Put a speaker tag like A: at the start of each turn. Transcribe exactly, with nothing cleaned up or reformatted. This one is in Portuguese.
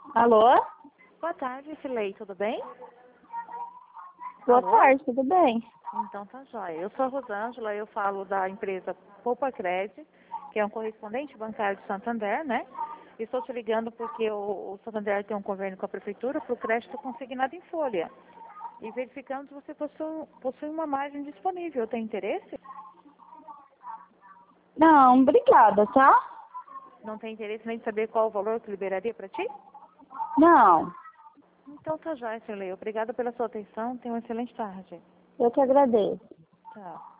A: Alô?
B: Boa tarde, Silei, tudo bem?
A: Boa
B: Alô?
A: tarde, tudo bem?
B: Então tá jóia. Eu sou a Rosângela, eu falo da empresa Poupa Cred, que é um correspondente bancário de Santander, né? E estou te ligando porque o, o Santander tem um convênio com a prefeitura para o crédito consignado em folha. E verificando se você possui, possui uma margem disponível. Tem interesse?
A: Não, obrigada, tá?
B: Não tem interesse nem de saber qual o valor que liberaria para ti?
A: Não,
B: Então tá jóia, Silei. Obrigada pela sua atenção. Tenha uma excelente tarde.
A: eu que agradeço.
B: Tchau.